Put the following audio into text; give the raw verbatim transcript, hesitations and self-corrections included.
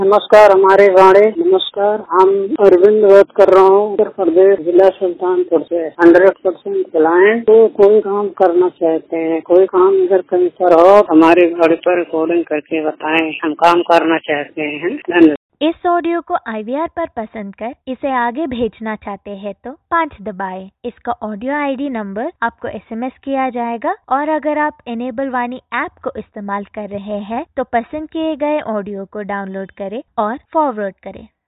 नमस्कार हमारे वाणी नमस्कार। हम अरविंद बात कर रहा हूँ, उत्तर प्रदेश जिला सुल्तानपुर से। हंड्रेड परसेंट क्लाइंट तो कोई काम करना चाहते हैं, कोई काम अगर कहीं पर हो हमारी गाड़ी पर रिकॉर्डिंग करके बताएं, हम काम करना चाहते हैं। धन्यवाद। इस ऑडियो को आई वी आर पर पसंद कर इसे आगे भेजना चाहते हैं तो पाँच दबाएं। इसका ऑडियो आई डी नंबर आपको एस एम एस किया जाएगा और अगर आप इनेबल वाणी ऐप को इस्तेमाल कर रहे हैं तो पसंद किए गए ऑडियो को डाउनलोड करें और फॉरवर्ड करें।